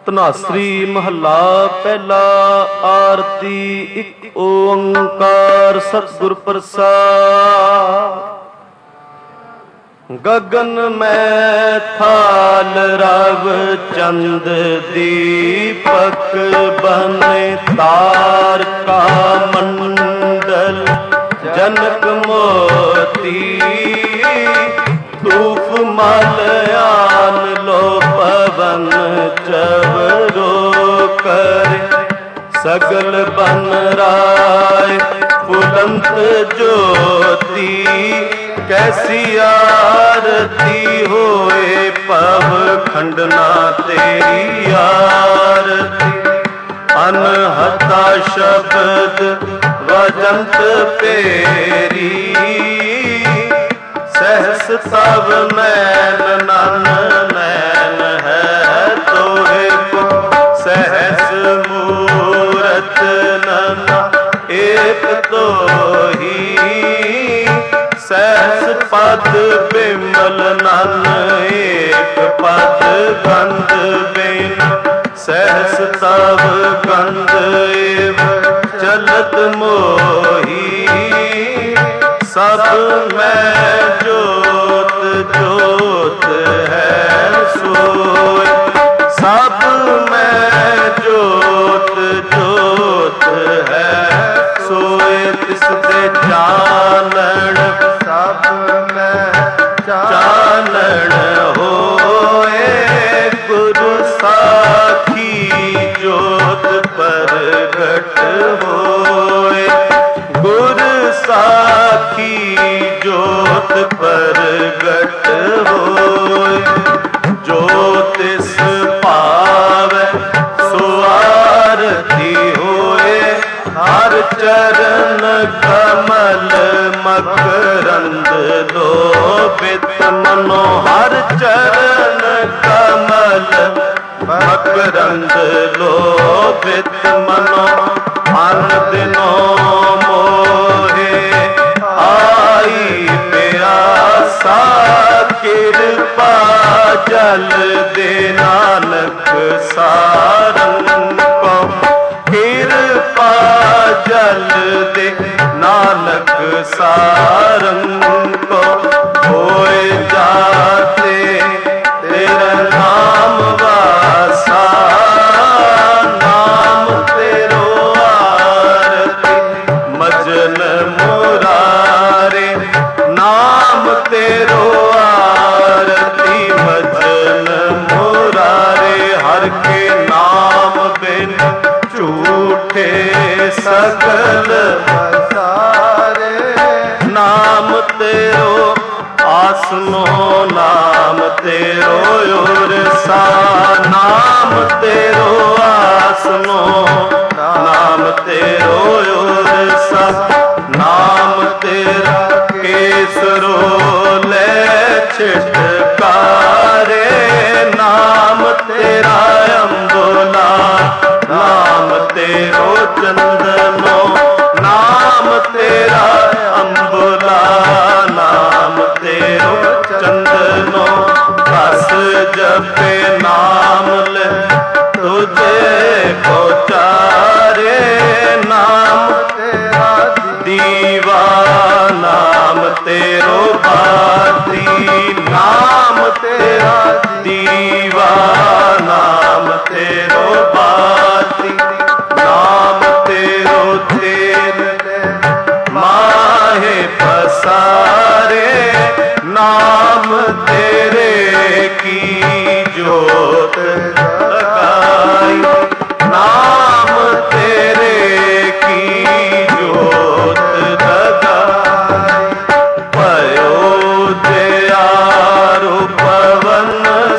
ਧਨਾਸਰੀ ਮਹੱਲਾ ਪਹਿਲਾ। ਆਰਤੀ ਇੱਕ ਓੰਕਾਰ ਸਤਿਗੁਰ ਪ੍ਰਸਾਦਿ। ਗगन मैं थाल रव चंद दीपक बने तार का मंडल जनक मोती धूप मलयान लो पवन चवरो करे सगल बन राय फुलंत ज्योति कैसी आरती होए पव खंडना तेरी आरती। अनहता शब्द वजंत पेरी सहस तव नैन नन नैन है तोहे को सहस मूरत नन एक तो ही सहस पद बिमल नन एक पद गंध बिन सहस तव गंध एव चलत मोही। सब में जोत जोत है सोय सब में जोत जोत है सोय तिसदे चानण सब में चानण होए गुरु साखी जोत प्रगट होए गुरु साखी जोत प्रगट होए। जो तिस पावै सो आरती होए हर चरण कमल मकरंद लोभित मनो हर चरण कमल मकरंद लोभित मनो। अन दिनों मोहे आई प्यासा कृपा जल दे नानक सारंग को कृपा जल दे नानक सारंग को। होए जाते तेरा नाम वासा नाम तेरो आरती मजन मुरारे नाम तेरो आरती मजन मुरारे। हर के नाम बिन झूठे सकल सारे नाम तेरो आसनो नाम तेरो और सा नाम तेरो आसनो नाम तेरो और सा नाम तेरा केसरो ले छिटकारे नाम तेरा अम्बुला नाम तेरो चंदनो नाम तेरा अम्बुला नाम तेरो चंदनो। बस जपे नाम ले तुझे को चारे नाम तेरा दीवा नाम तेरो बाती नाम तेरा दीवा नाम तेरो बाती नाम तेरो तेल माहे पसारे नाम तेरे की जोत लगाई नाम तेरे की जोत लगाई। भयो दयारु पवन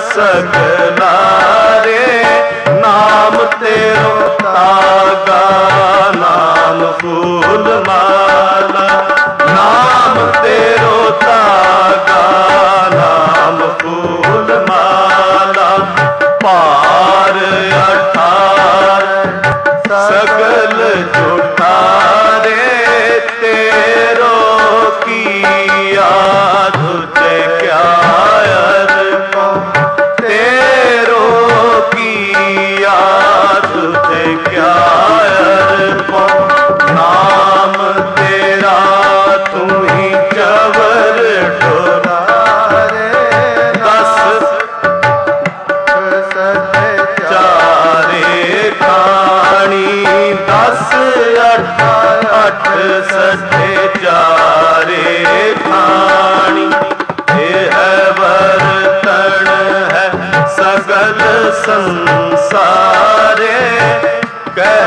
सगलारे नाम तेरो तागा नाम फूल माला नाम तेरो तागा नाम फूल माला। पार अठार सगल जुठारे तेरो किया तुझे क्या तेरो की अठ सठे चारे खानी, यह बर्तन है सगल संसारे। कह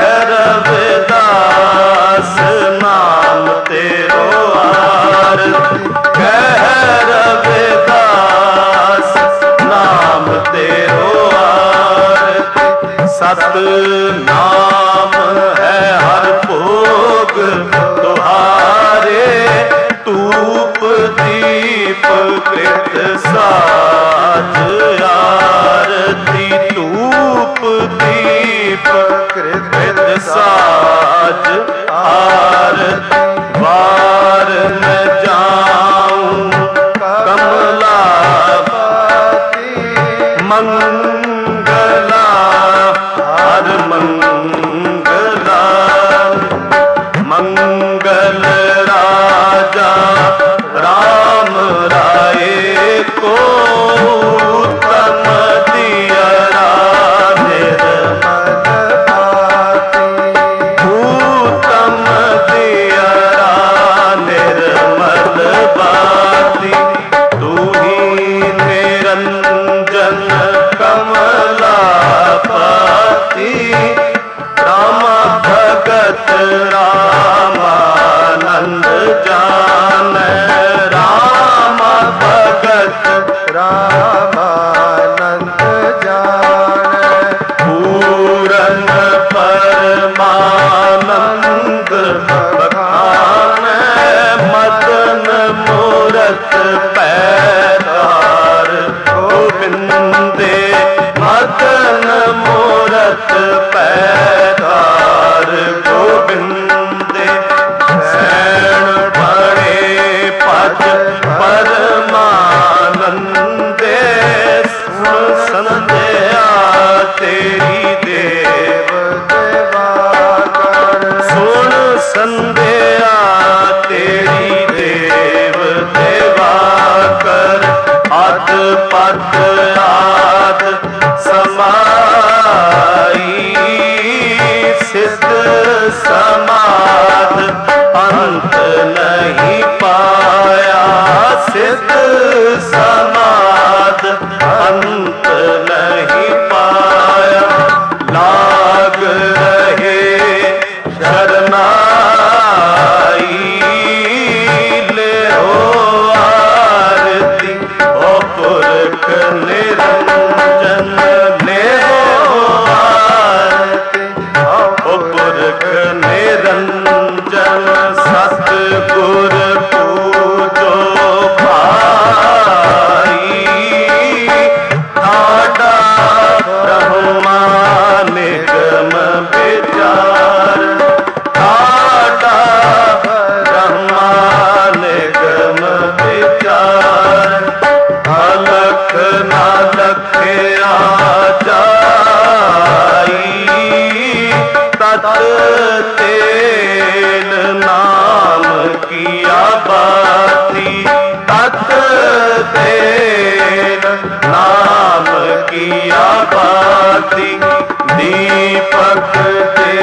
रविदास नाम तेरो आरती, कह रविदास नाम तेरो आरती। सत नाम है हर भोग तुहारे, धूप दीप कृत साज आरती, धूप दीप कृत साज आरती। वार न जाऊं कमलापति, मंगला हर मंगला। मंगल राजा राम राय को, उत्तम दियरा निर्मल बाती, उत्तम दियरा निर्मल बाती। तू ही निरंजन कमलापति, राम भगत रामानंद जान, राम भगत रामानंद जान। पूरन परमानंद बखान, मदन मूरत पैदार गोविंदे, मदन मूरत पैदार गोविंदे। शैण बड़े पद परमानंदे, सुन संध्या तेरी देव देवाकर, सुन संध्या तेरी देव देवाकर। अद पद आद समाई, सिद्ध समाध अंत नहीं पाया, सिद्ध समाध अंत नहीं पाया। लाग रहे शरनाई, ले हो आरती ओ पुरख निरंजन, ले हो आरती ओ पुरख निरंजन। सतगुर पूजो भाई, ठाडा ब्रह्मा निगम विचार, ठाडा ब्रह्मा निगम विचार। अलख ना लखया जाई, तत तेल नाम किया बाती, तत तेल नाम किया बाती। दीपक दे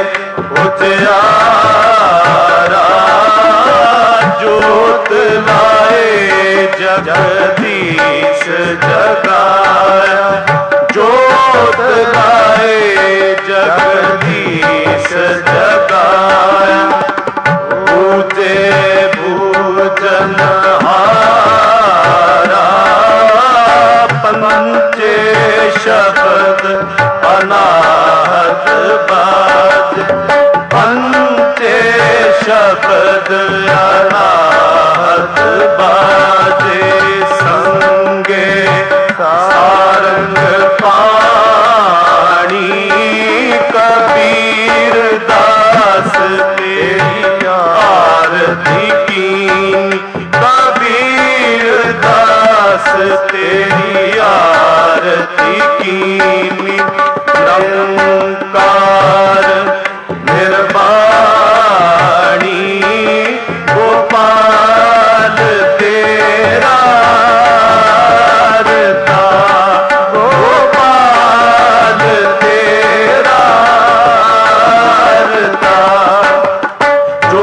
उजियारा, जोत लाए जगदीश जगाया, जोत लाए जगदीश जगाया। पूजे भूजन हारा, पंचे शब्द अनाहत बाज, पंचे शब्द अनाहत बाजे। संगे सारंग पाणी, कबीर दास तेरी आरती कीनी, कबीर दास तेरी आरती कीनी। निरंकार निर्वाणी, गोपाल तेरा रता, गोपाल तेरा रता।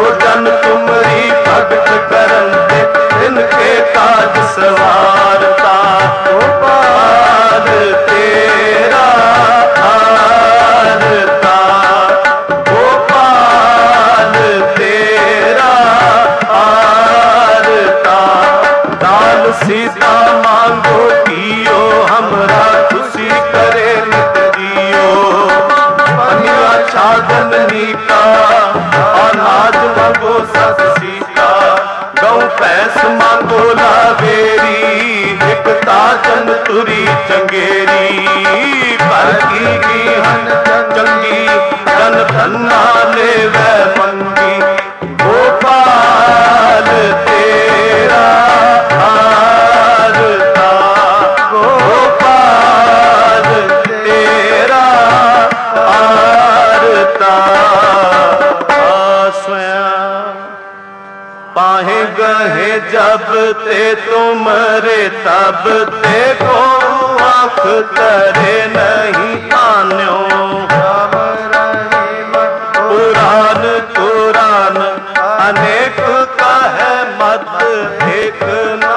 ਪੂਰੀ ਚੰਗੇਰੀ ਕਰ ਕੀ ਹਨ ਚੰਗੀ ਜਨ ਧੰਨਾ ਲੇਵੈ ਮੰਗੀ ਗੋਪਾਲ ਤੇਰਾ ਆਰਤਾ ਗੋਪਾਲ ਤੇਰਾ ਆਰਤਾ ਆਸਵਿਆ पाहे गहे जब ते तुमरे तब ते को आँख करे नहीं आन्यो पुराण पुराण अनेक कहे मत एक न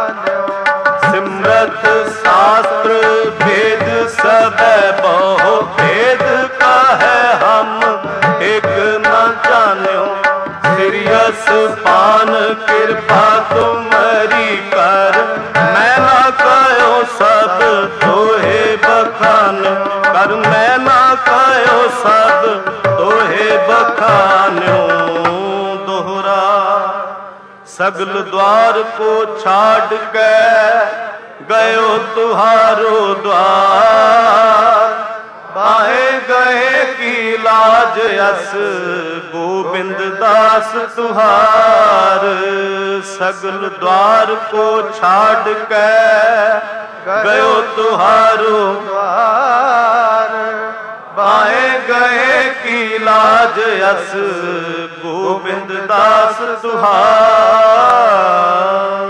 सिमरत शास्त्र वेद सब बहु भेद कहे हम एक न जान्यो सिरियस पान कृपा तुम्हारी कर मैं ना कहो सब तोहे बखान कर मैं ना कहो सब तोहे बखान्यो दोहरा सगल द्वार को छाड़ के गयो तुहारो द्वार बाहे गए की लाज अस गोविंद दास तुहार सगल द्वार को छाड़ के गयो तुहारो द्वार बाहे गए की लाज अस गोविंद दास तुहार।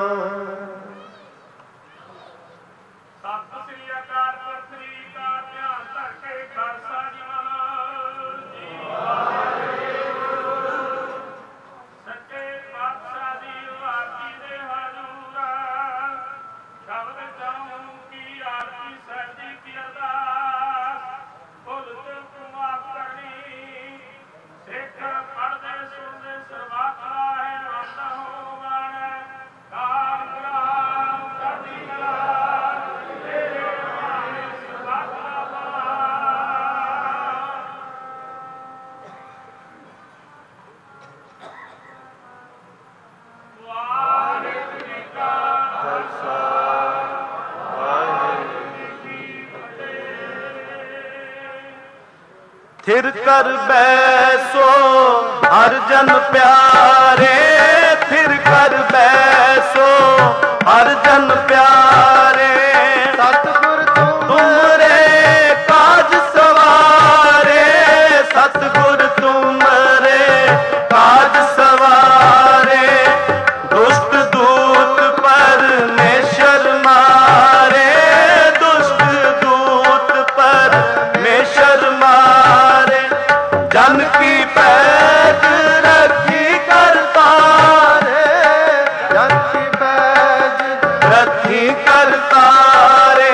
थिर कर बैसो हर जन प्यारे थिर कर बैसो हर जन प्यारे सतगुर तुमरे काज सवारे सतगुर तुमरे काज सवारे दुष्ट दूत परमेश्वर मारे दुष्ट दूत परमेश्वर मारे जन की पैज रखी करता रे जन की पैज रखी करता रे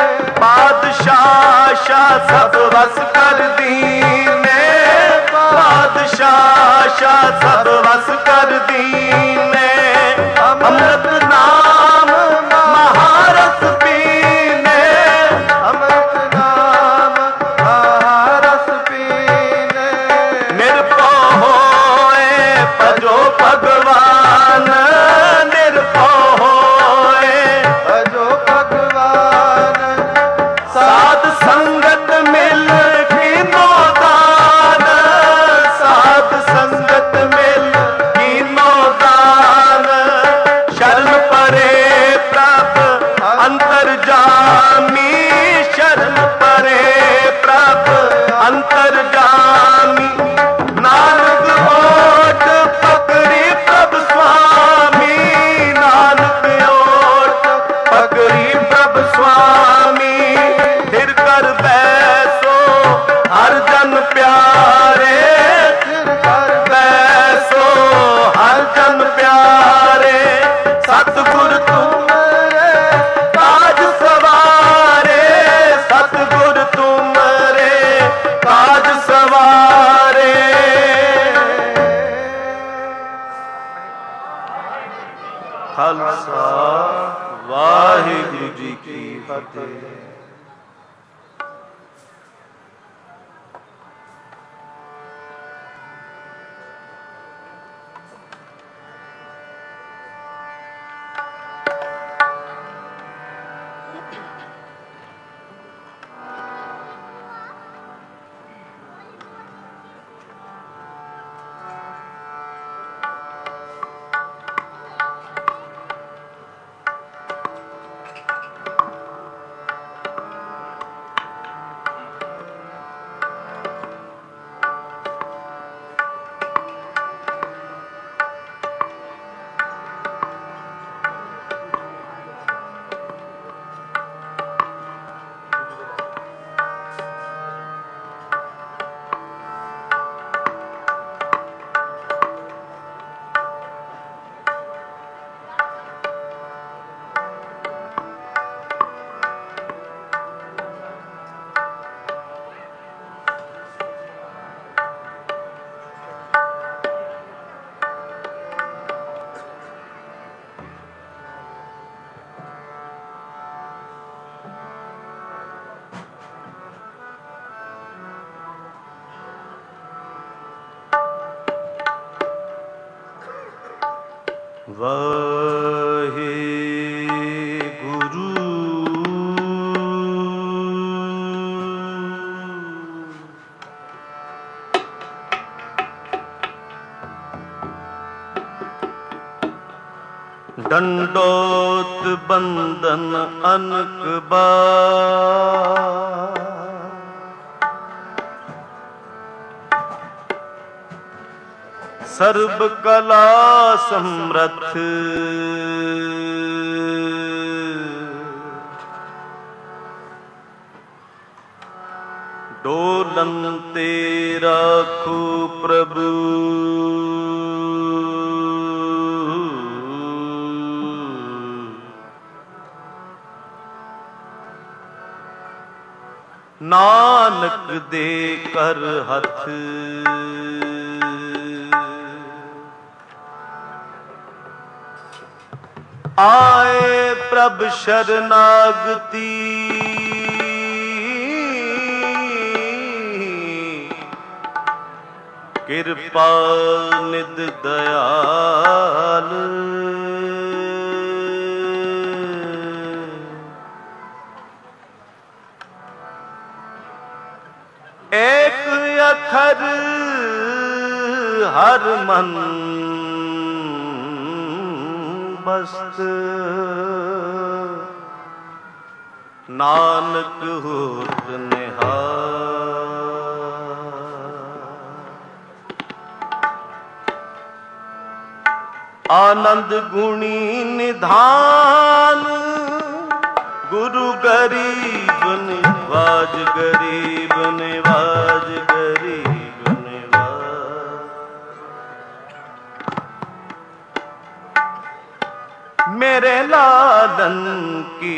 बादशाह शाह सब वस कर दीने बादशाह शाह सब वस कर दीने अमृत नाम महारस पीने अमृत नाम महारस पीने निरपो होए भजो भगवान निरपो होए भजो भगवान साध संगत मिल कीनो दान साध संगत मिल कीनो दान शरण परे प्रभ अंतर्जामी शरण परे प्रभ अंतर्जामी नानक ओट पकड़ी प्रभ स्वामी नानक ओट पकड़ी प्रभ स्वामी फिर कर बैसो वाहे गुरु दंडोत बंदन अनक बार सर्व कला समर्थ डोलन तेरा खू प्रभु नानक दे कर हथ आए प्रभ शरणागति कृपा निध दयाल एक अखर हर मन बस्त नानक होत निहार आनंद गुणी निधान गुरु गरीब निवाज गरीब निवाज गरीब निवाज मेरे लालन की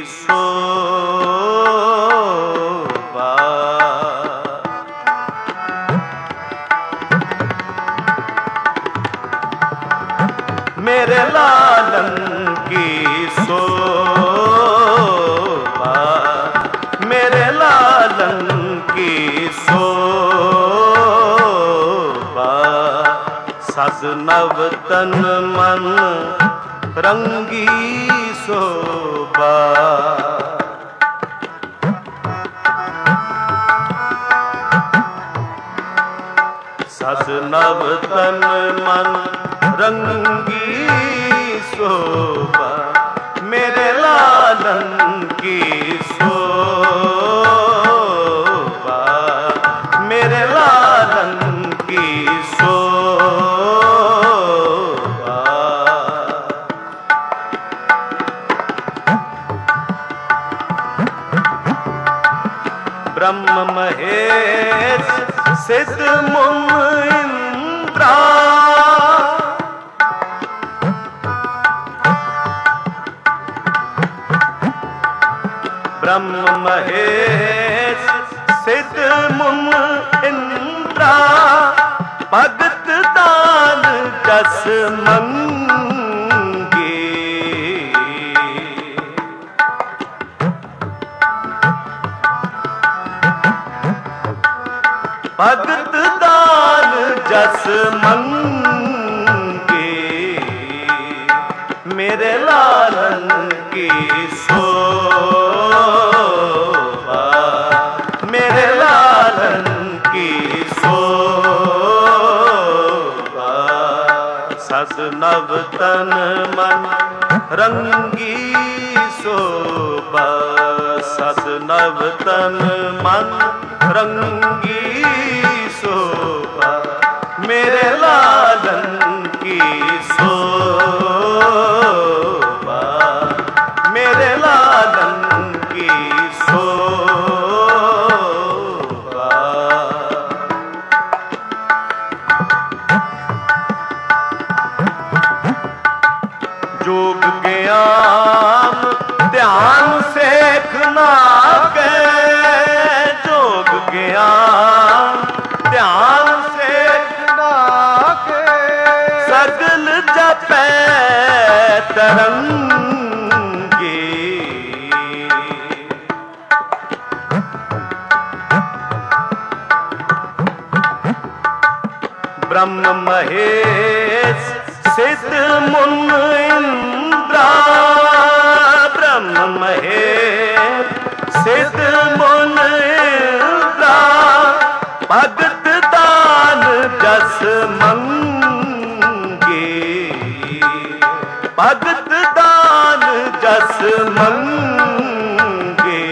शोभा मेरे लालन की शोभा मेरे लालन की शोभा सद नव तन मन रंगी शोभा सद नव तन मन रंगी शोभा मेरे लालन की शोभा मेरे लालन की शोभा ब्रह्म महेश सिद्ध मुन इंद्रा ब्रह्म महेश सिद्ध मुन इंद्रा भगत दान जस मंगे भगत दान जस मंगे मेरे लालन की शोभा मेरे लालन की शोभा सद नव तन मन रंगी शोभा सद नव तन मन रंगी शोभा मेरे लालन की शोभा मेरे लालन की शोभा जोग ज्ञान ध्यान सेखना के जोग ज्ञान ध्यान सेखना के सगल जपै तरंगे ब्रह्म महेश सिद्ध मुन इंद्रा ब्रह्म महेश सिद्ध मुन इंद्रा भगत दान जस मंगे भगत दान जस मंगे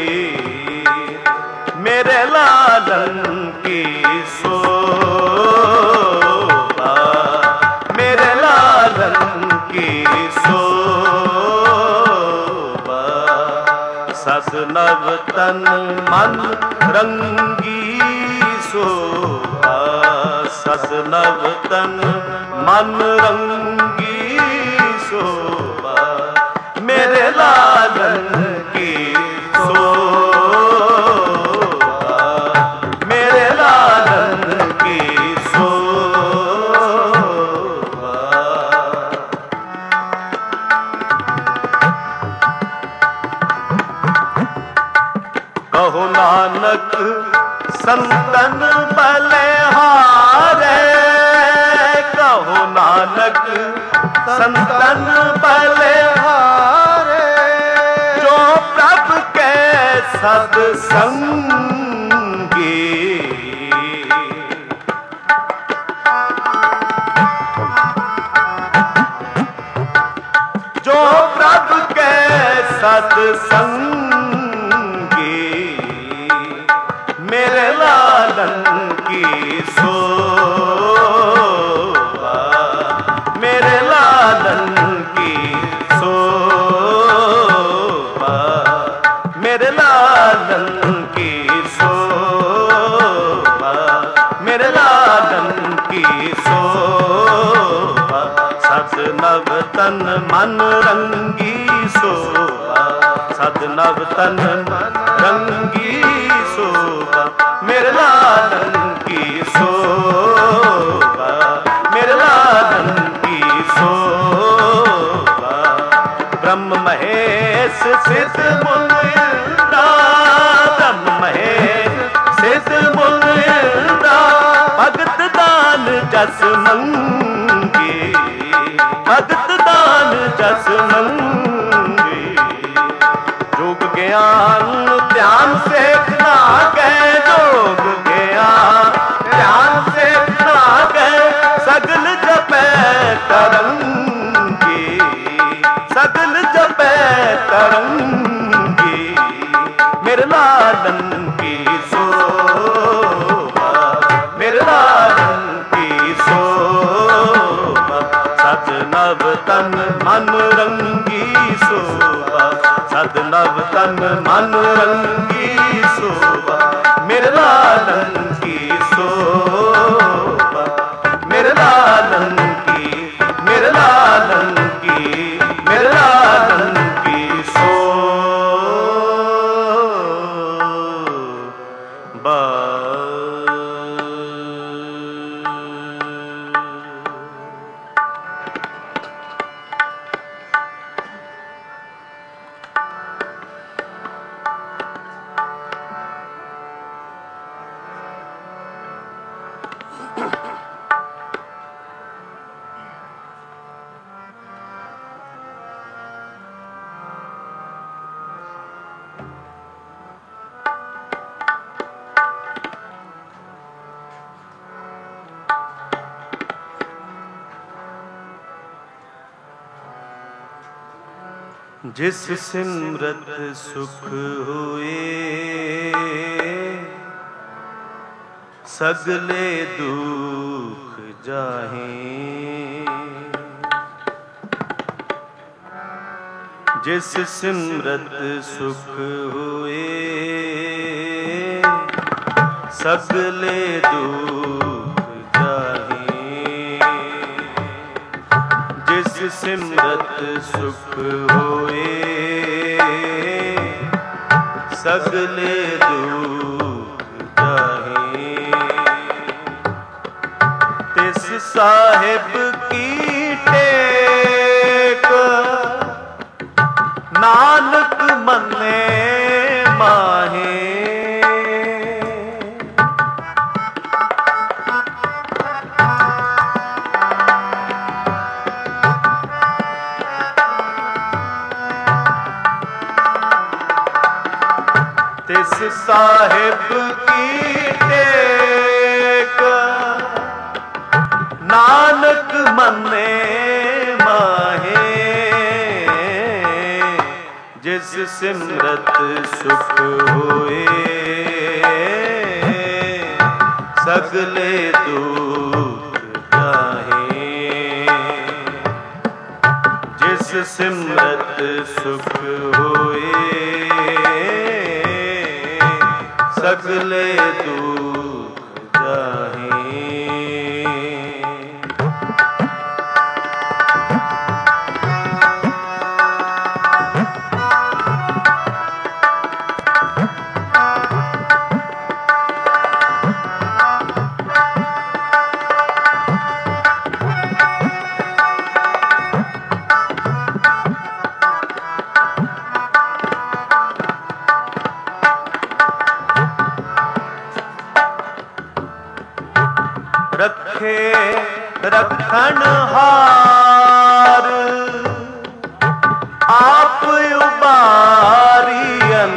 मेरे लालन की शोभा मेरे लालन की शोभा सद नव तन मन रंगी शोभा सद नव तन मन रंगी शोभा मेरे लालन की शोभा मेरे लालन की शोभा। कहो नानक संतन बलिहारे कहो नानक संतन बलिहारे जो प्रभु के सत्संगी जो प्रभु के सत्संगी मेरे लालन की शोभा मेरे लालन की शोभा मेरे लालन की शोभा मेरे लालन की शोभा सद नव तन मन रंगी शोभा सद नव तन मन रंगी शोभा मेरे लालन की शोभा मेरे लालन की शोभा। ब्रह्म महेश सिद्ध मुन इंद्रा ब्रह्म महेश सिद्ध मुन इंद्रा भगत दान जस मंगे भगत दान जस मंगे योग ज्ञान ध्यान से ना गए योग ज्ञान ध्यान से ना गए सगल जपे तरंगी सगल जपे तरंगी मेरे लालन की शोभा मेरे लालन की शोभा सद नव तन मन रंगी शोभा सद नव तन मन रंगी शोभा मेरे लालन की शोभा मेरे लालन की मेरे लालन की मेरे लालन की शोभा। जिस सिमरत सुख हुए सगले दुख जाहें जिस सिमरत सुख हुए सगले दुख जाहें जिस सिमरत सुख होए सगले दुख जाहें तिस साहिब की टेक नानक मने माहे तिस साहिब की टेक नानक मन्ने माहे जिस सिमरत सुख होए सगले दुख जाहे जिस सिमरत सुख होए सगले दुख जाहे रखे रखन हार आप उबारियन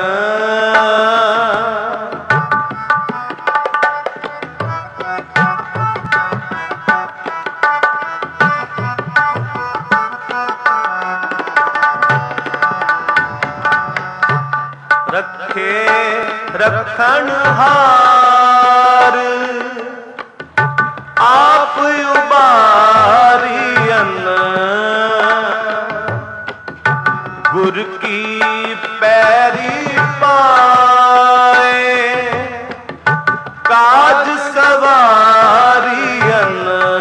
रखे रखन हार आप उबारियन गुर की पैरी पाए काज सवारियन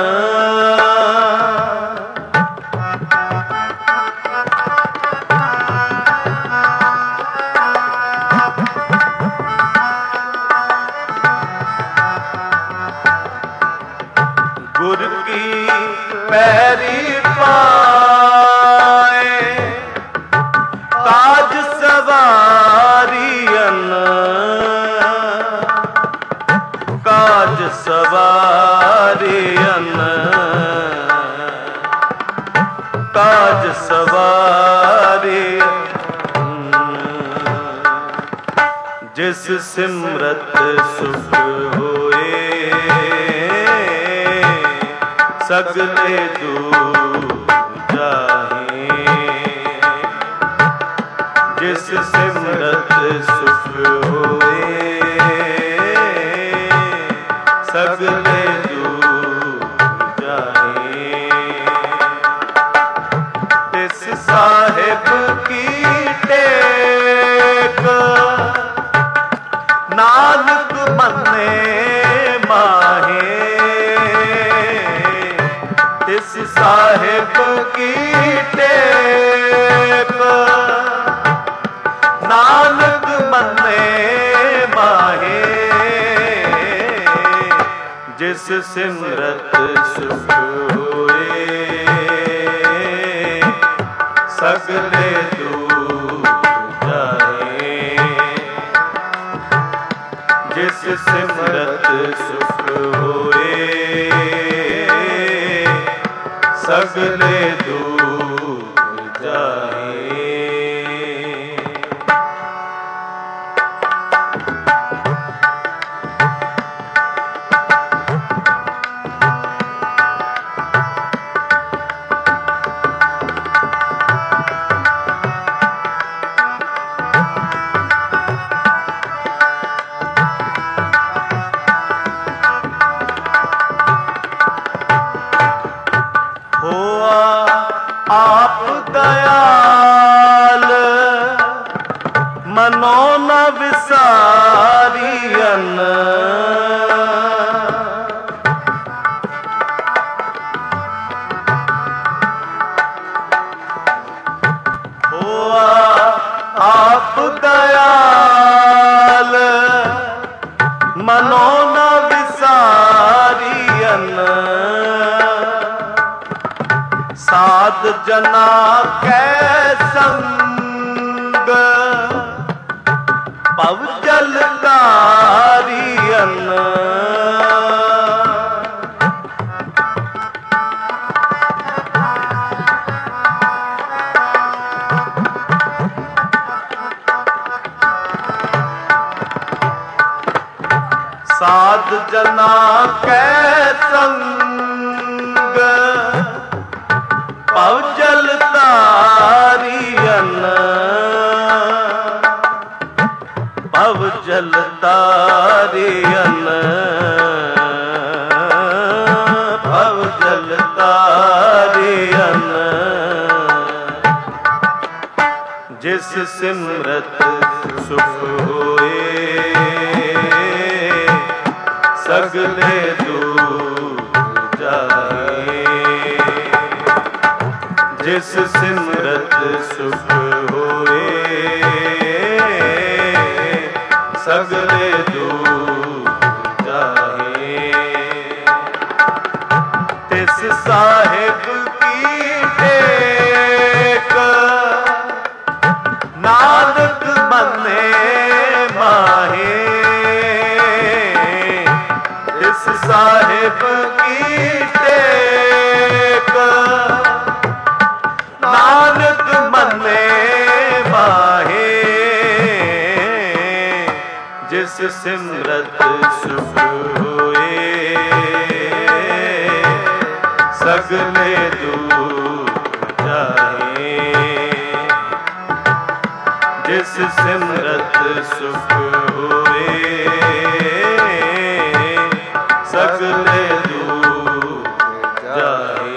गुर की पैरी पाए काज सवारियन काज सवारियन काज सवारियन जिस सिमरत सुख होए सगले दूर जाहे जिस सिमरत सुख होए सगले दूर जाहे तिस साहिब की टेक नानक मन्ने माहे तिस साहिब की टेक नानक मन्ने माहे जिस सिमरत सुख होए सगले दूर जाहे जिस सिमरत सुख होए सगले दूर जाहे आप दयाल मनो न विसारियन आप दयाल मनो न विसारियन साध जना कै संग पव जल तारियन साध जना कै संग भव जल तारियन, भव जल तारियन, भव जल तारियन। जिस सिमरत सुख होए सगले दूर जाए, जिस सिमरत सुख होए सगले दूर जाए। तिस साहिब की टेक नानक मने माहे, तिस साहिब की टेक नानक मने माहे। जिस सिमरत सुख होए सगले दूर जाए, जिस सिमरत सुख होए सगले दूर जाए।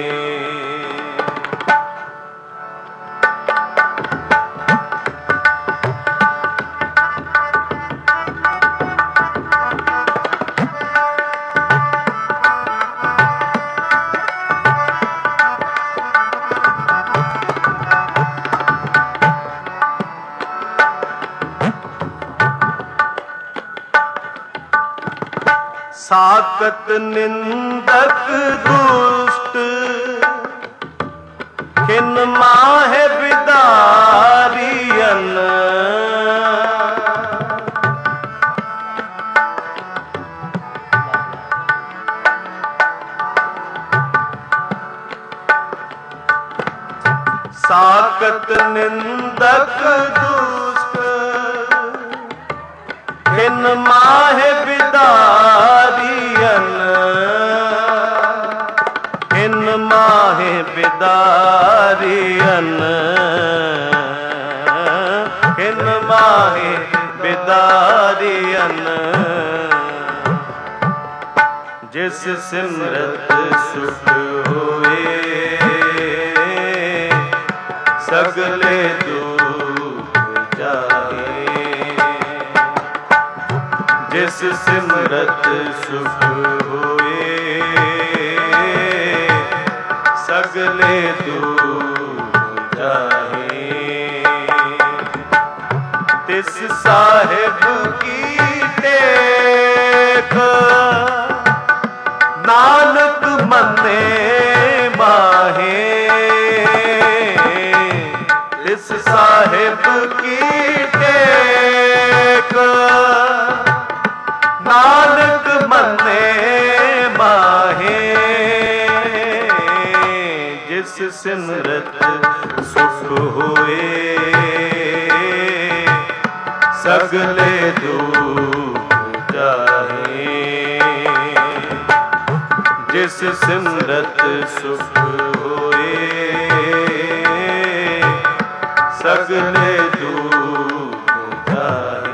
साकत निंदक दुष्ट किन माहे बिदारियन, साकत निंदक दुष्ट किन माहे बिदारियन, किन माहे बिदारियन, किन माहे बिदारियन। जिस सिमरत सुख होए सगले दूर जाए, जिस सिमरत सुख होए सगले दूर जाए। तिस साहिब की टेक नानक मने माहे, तिस साहिब की टेक नानक मने माहे। जिस सिमरत सुख होए सगले दूर जाए, जिस सिमरत सुख होए सगले दूर जाए।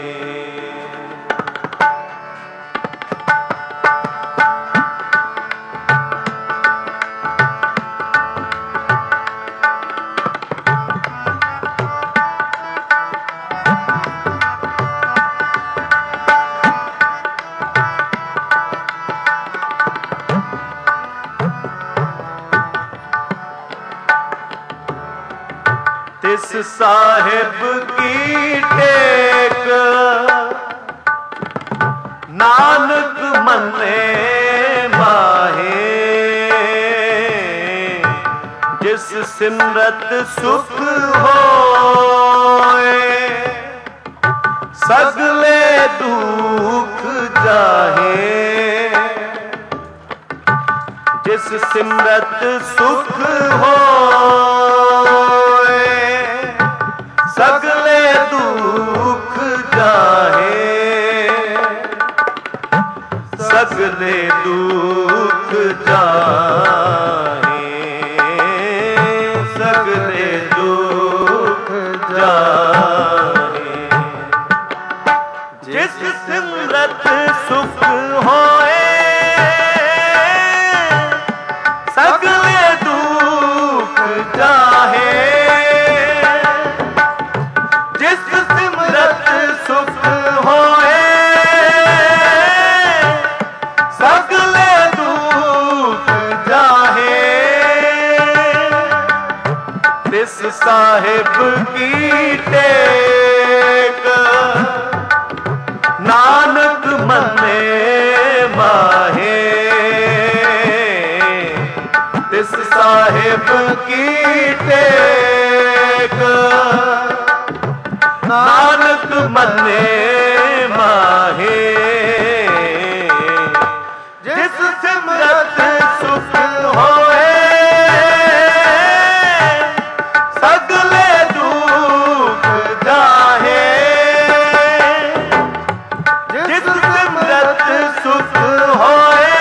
तिस साहिब की टेक नानक मने माहे, जिस सिमरत सुख होए सगले दुख जाहे, जिस सिमरत सुख होए सगले दुख जाहे। सगले दुख जाहे, सगले दुख जाहे। जिस सिमरत सुख होए सगले दुख जाहे, जिस सिमरत सुख होए सगले दुख जाहे। तिस साहिब की टेक नानक मने माहे, तिस साहिब की टेक नानक मने माहे। जिस सिमरत सुख होए सगले दुख जाहे, जिस सिमरत सुख होए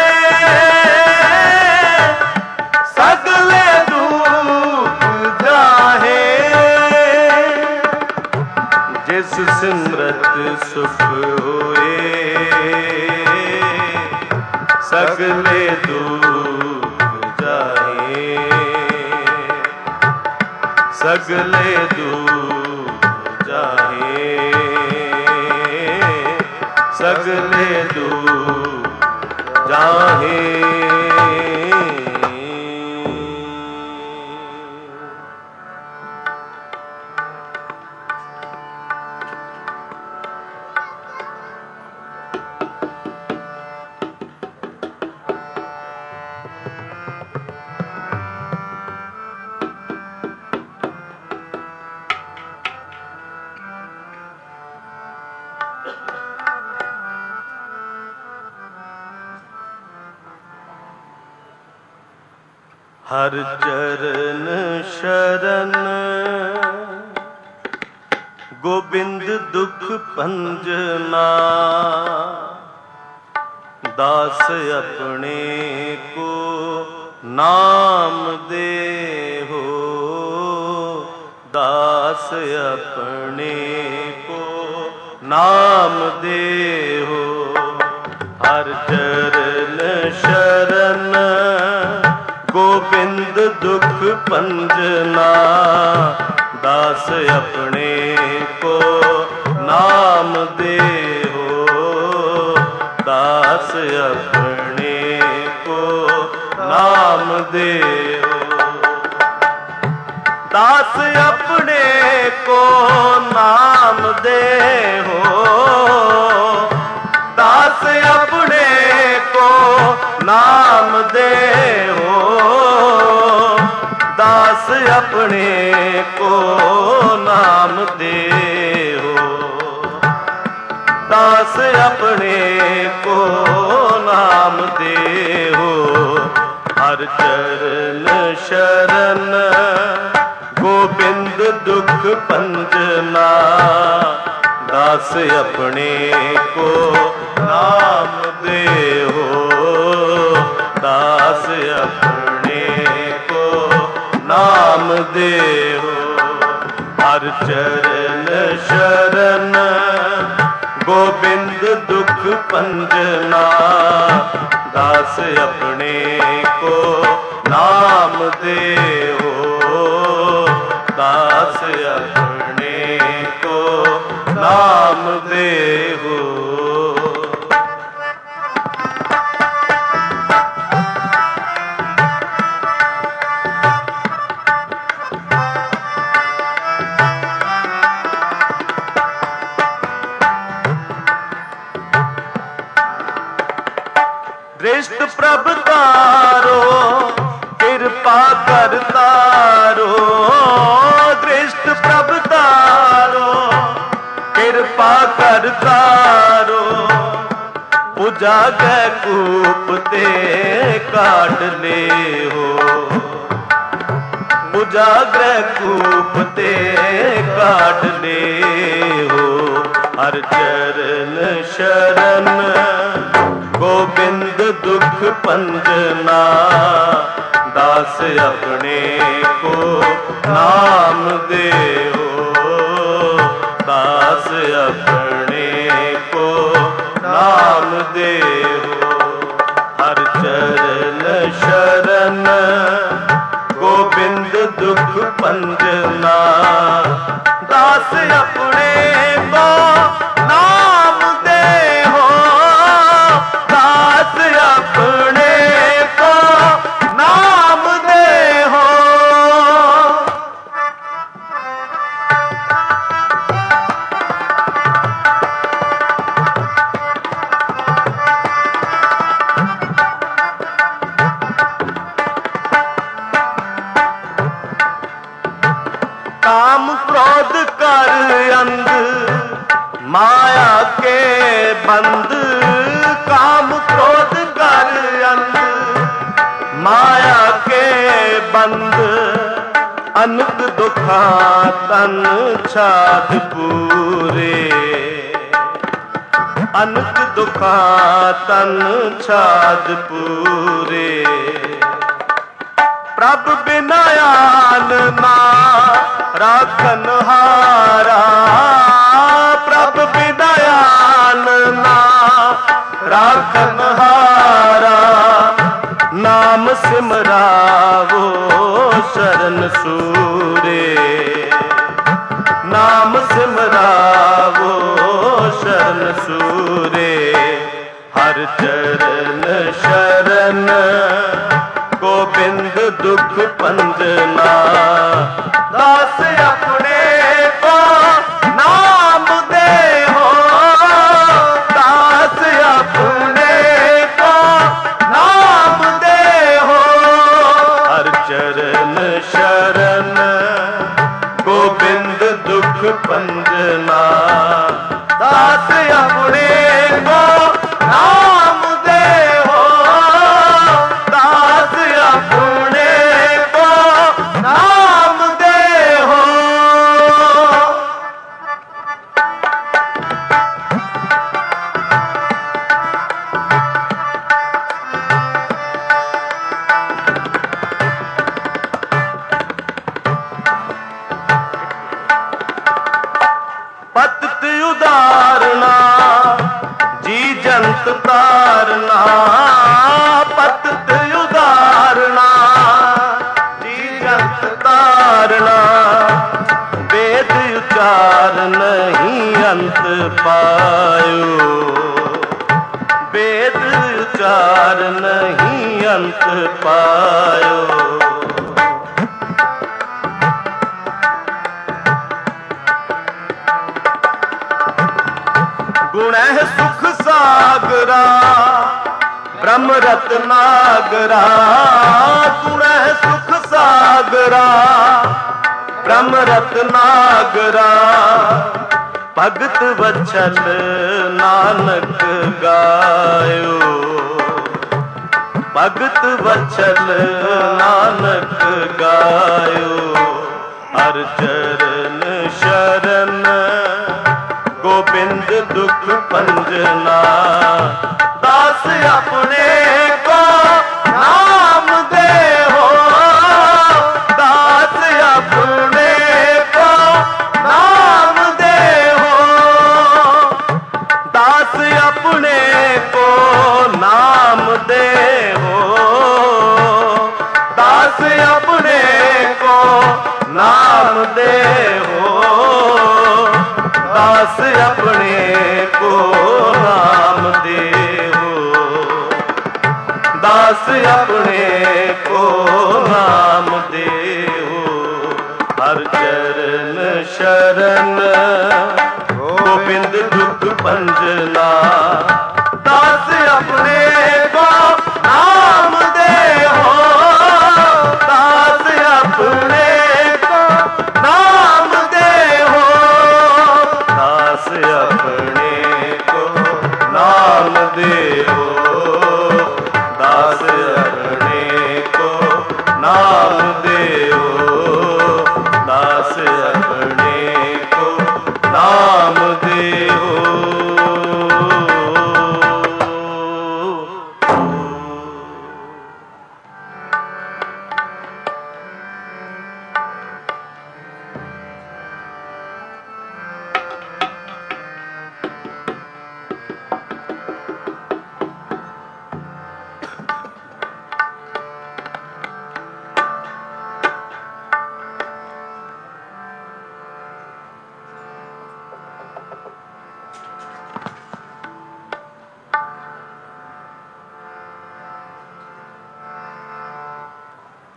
सगले दुख जाहे। जिस सिमरत सुख होए सगले दुख जाहे, सगले दुख जाहे, सगले दुख जाहे। हर चरण शरण गोबिंद दुख भंजना, दास अपने को नाम दे हो, दास अपने को नाम दे हो। हर चरण शरण गोबिंद दुख भंजना, दास अपने को नाम दे हो, दास अपने को नाम दे हो। दास अपने को नाम दे हो, दास अपने को नाम दे हो, दास अपने को नाम दे हो, दास अपने को नाम दे हो। हर चरण शरण गोबिंद दुख भंजना, दास अपने को नाम दे हो, दास अपने को नाम दे हो। हर चरण शरण गोबिंद दुख भंजना, दास अपने को नाम दे हो, दास अपने को नाम दे हो। दृष्ट प्रभ तारो कृपा कर तारो, दृष्ट प्रभ तारो कृपा कर तारो। उजागर कूप ते काट ले हो, उजागर कूप ते काट ले हो। हर चरण शरण गोबिंद दुख पंजना, दास अपने को नाम देओ, दास अपने को नाम देओ। हर चरण शरण गोबिंद दुख पंजना, दास अपने को नाम देहो, दास अपने को नाम देहो। काम क्रोध कर अंध माया के बंद, काम क्रोध कर अंध माया के बंद। अनक दुखा तन छाद पूरे, अनक दुखा तन छाद पूरे। प्रभ बिना आन ना राखन हारा, प्रभ बिना आन ना राखन हारा। नाम सिमरावो शरण सूरे, नाम सिमरावो शरण सूरे। हर चरण शरण गोबिंद दुख पंजना, दास अपने को नाम देहो, दास अपने को नाम देहो। हर चरण शरण गोबिंद दुख पंजना, दास अपने को नाम देहो, दास अपने को नाम देहो। पतित उदारना जी जंत तारना, पतित उदारना जी जंत तारना। वेद उचार नहीं अंत पायो, वेद उचार नहीं अंत पायो। गुण है सुख सागरा ब्रह्म रत्नागरा, गुण है सुख सागरा ब्रह्म रत्नागरा। भगत वचन नानक गायो, भगत वचन नानक गायो। हर चरण शरण गोबिंद दुख पंजना, दास अपने को नाम देहो, दास अपने को नाम देहो। दास अपने को नाम देहो, दास अपने को नाम देहो। दास अपने को नाम देहो, दास अपने को नाम देहो। हर चरण शरण गोबिंद दुख पंजना, दास अपने को नाम देहो, दास अपने को नाम देहो। दास अपने को नाम देहो, दास अपने को नाम देहो, दास अपने को नाम देहो।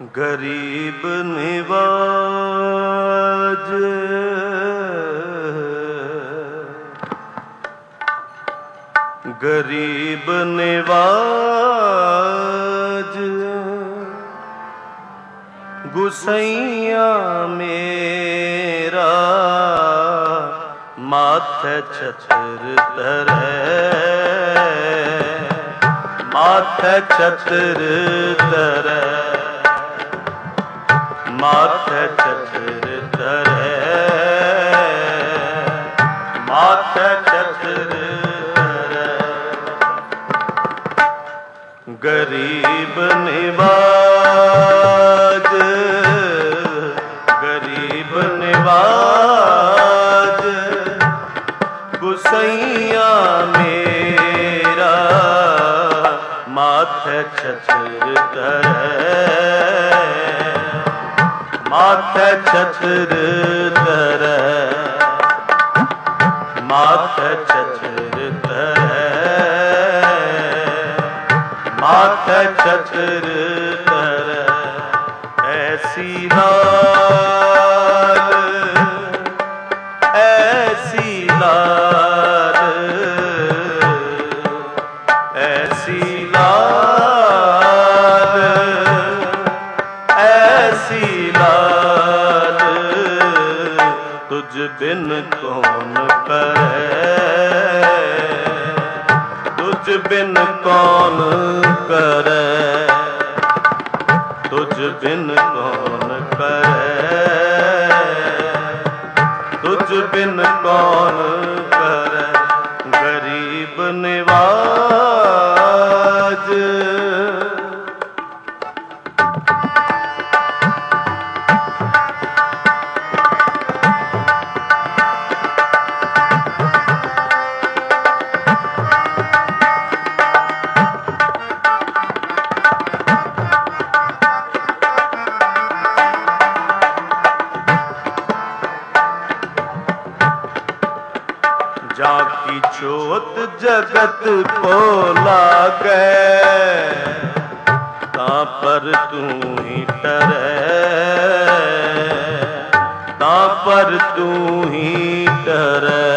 गरीब निवाज गरीब निवाज गुसैया मेरा माथे छतर तरे माथे छतर तरे माथे छतर तरे माथे छतर तरे गरीब निवाज गरीब निवाज गुसैया मेरा माथे छतर तरे माथे छतर तरे माथे छतर तरे माथे छतर तरे ऐसी लाल ऐसी लाल ऐसी लाल ऐसी लाल तुझ बिन कौन करे तुझ बिन कौन करे तुझ बिन कौन करे तुझ बिन कौन करे गरीब निवाज जाकी चोट जगत को लागे ता पर तू ही टरे ता पर तू ही टरे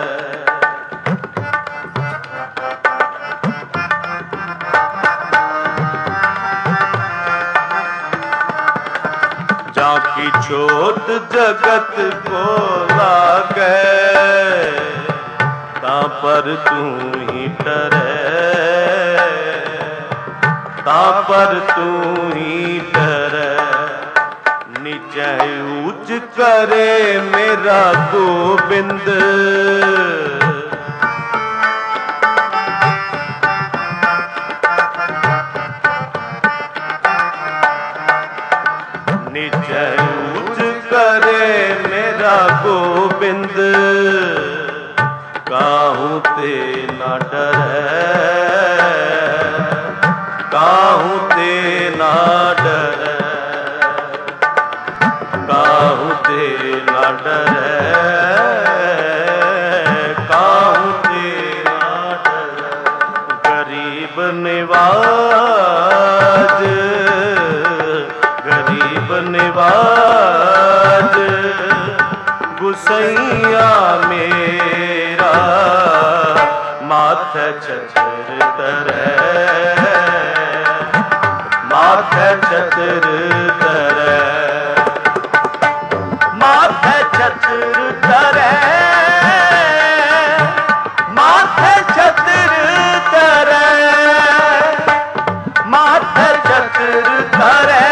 जाकी चोट जगत को लागे ता पर तू ही टरे ता पर तू ही टरे नीचे ऊंच करे मेरा गोबिंद नीचे ऊंच करे मेरा गोबिंद काहू ते ना डरे काहू ते ना डरे काहू ते ना डरे काहू ते ना डरे गरीब निवाज गरीब निवाज गुसैया मेरा माथे छतर तरे माथे छतर तरे माथे छतर तरे माथे छतर तरे माथे छतर तरे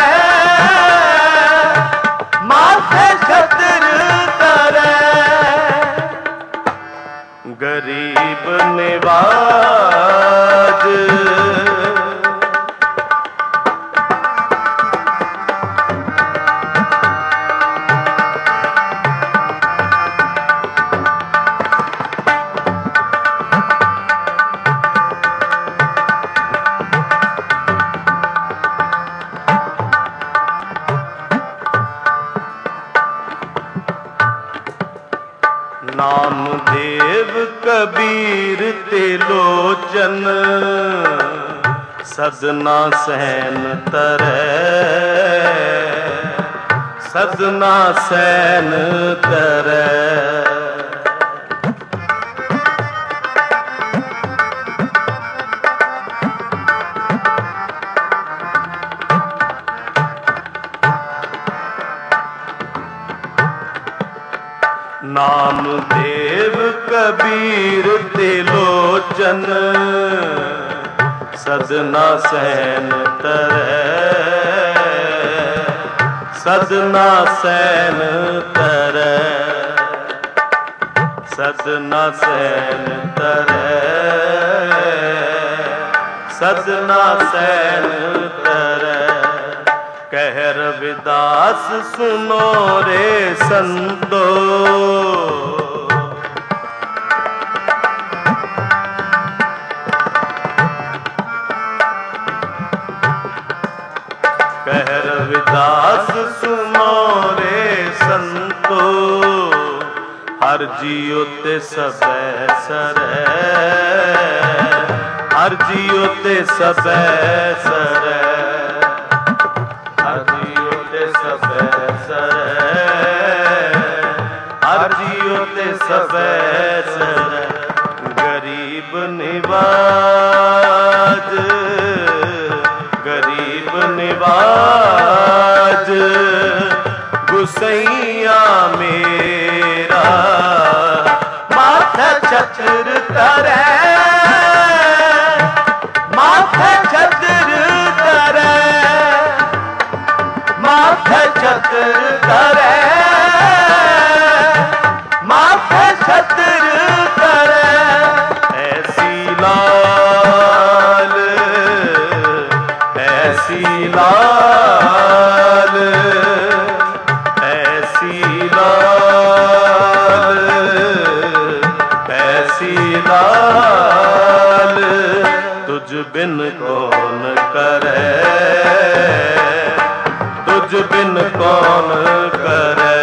माथे छतर तरे गरीब निवाज नामदेव कबीर ते लोचन सदना सैन तरै, सदना सैन तरै। नामदेव कबीर तिलोचन, सदना सैन तरै, सदना सैन तरै, सदना सैन तरै, सदना सैन तरै। कह रविदास सुनो रे संतो, कह रविदास सुनो रे संतो, हर जियो ते सबै सरै, हर जियो ते सबै सरै, हर जियो ते सबै सरै, हर जियो ते सबै सरै। गरीब निवाज, गरीब निवाज, गुसैया मेरा माथे छत्र तरै, माथे छत्र तरै, माथे छत्र तरै, माथे छत्र तरै। ऐसी लाल, ऐसी लाल, ऐसी लाल, ऐसी लाल, तुझ बिन कौन करे, तुझ बिन कौन करे,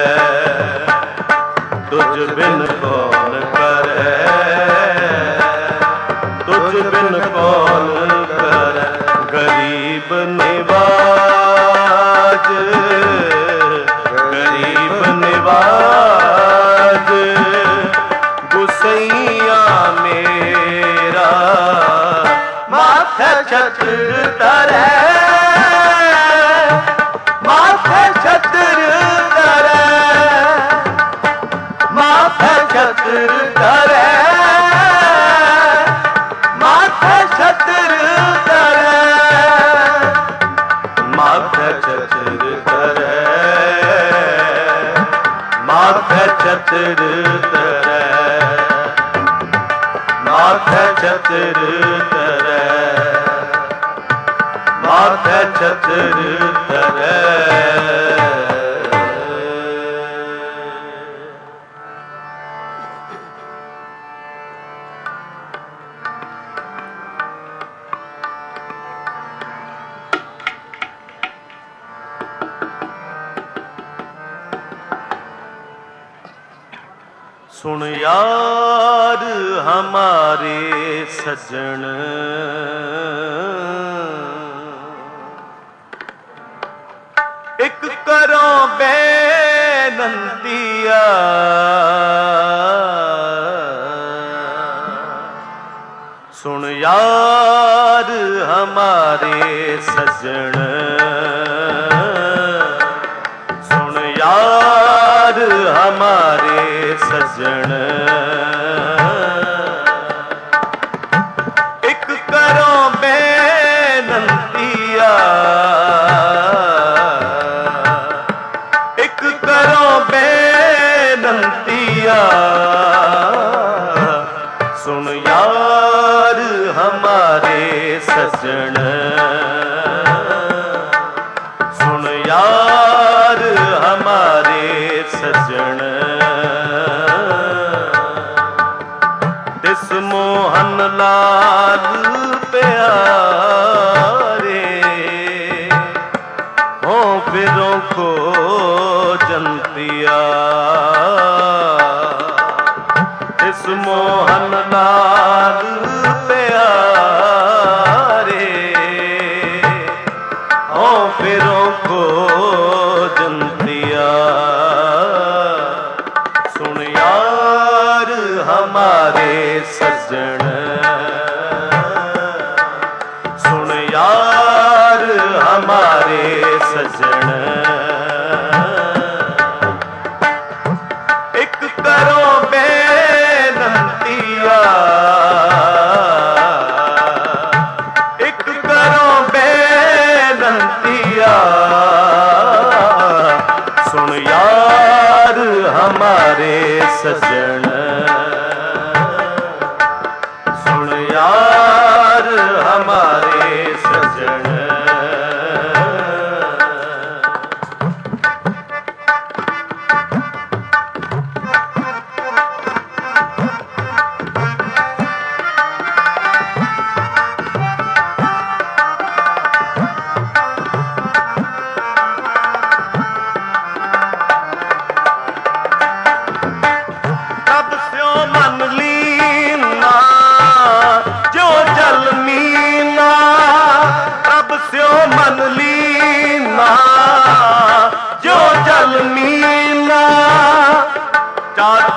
तुझ बिन कौन करे, तुझ बिन कौन करे। गरीब निवाज, गरीब निवाज, गुसैया मेरा माथे छत्र तरै, माथे छत्र तरै, माथे छत्र तरै, माथे छत्र तरै, माथे छत्र तरै, माथे छत्र तरै, माथे छत्र तरै, माथे छत्र तरै। सुन यार हमारे सजन, एक करो बेनंतिया, सुन यार हमारे सजन, सुन यार हमारे सजन, एक करो बेनंतिया, एक करो बेनंतिया, सुन यार हमारे सजन, सुन यार हमारे सजन। तिस मोहन लाल प्यारे, हो फिरों को जनतिया, तिस मोहन लाल प्यारे,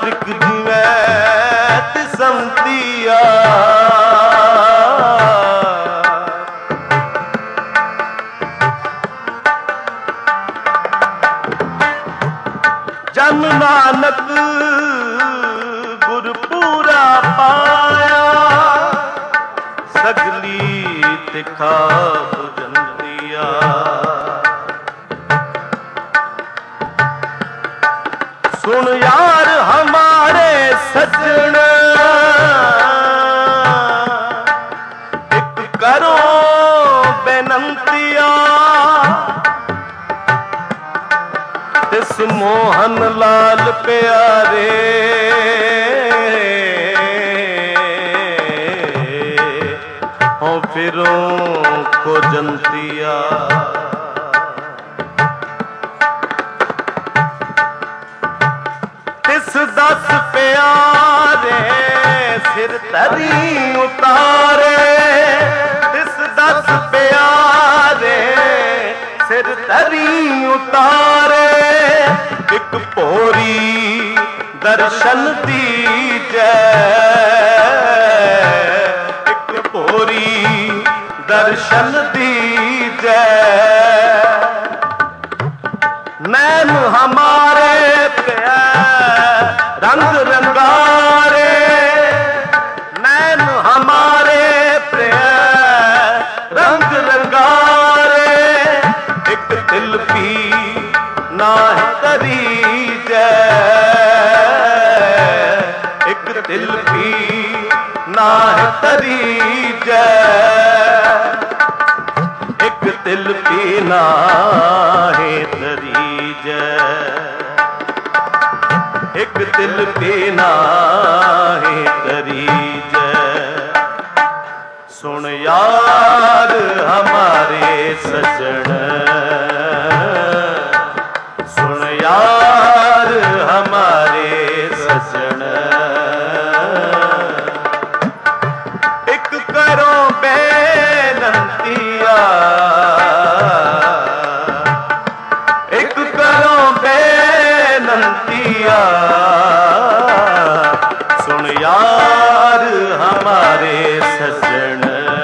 ਚਾਤ੍ਰਿਕ ਜਿਵੇਂ ਤਿਸੰਤੀਆ ਜਨ ਨਾਨਕ ਗੁਰਪੂਰਾ ਪਾਇਆ ਸਗਲੀ ਤਿਖਾ ਬੁਝੰਤੀਆ सुन यार हमारे सजन एक करो बेनंतिया तिस मोहन लाल प्यारे हो फिरों को जंतिया दस प्यारे सिर तरी उतारे तिस दस प्यारे सिर तरी उतारे एक भोरी दर्शन दीजै एक भोरी दर्शन दीजै नैन हमारे रंग रंगारे नैन हमारे प्रिय रंग रंगारे एक दिल भी नाह करी जै एक दिल भी नाह करी जै एक दिल भी नाह करी जै एक दिल पे नाहे करी जै सुन यार हमारे सजन सुन यार हमारे सजन एक करो बेनंतिया एक करो बेनंतिया सुन यार हमारे सजन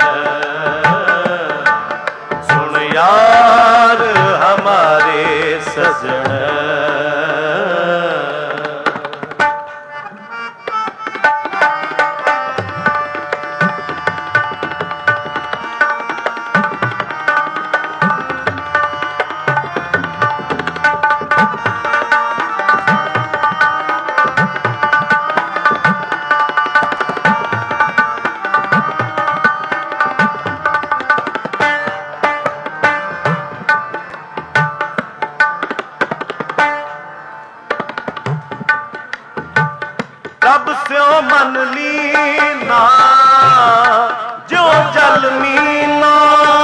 सुन यार हमारे सजन रब स्यो मन लीना जो जल मीना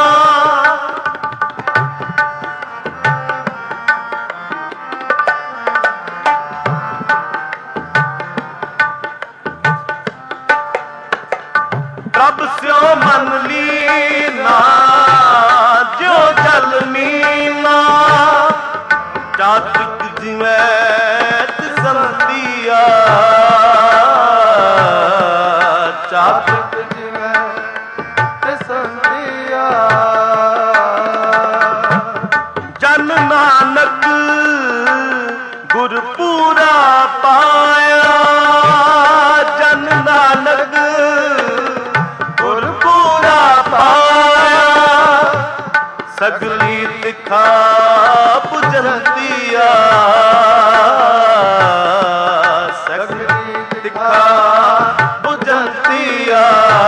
रब स्यो मन लीना जो जल मीना चातक जिवें तिसंतिया चातक जिवें तिसंतिया जन नानक गुरपूरा पाया जन नानक गुरपूरा पाया सगली तिखा पुजंतिया सगली तिखा पुजंतिया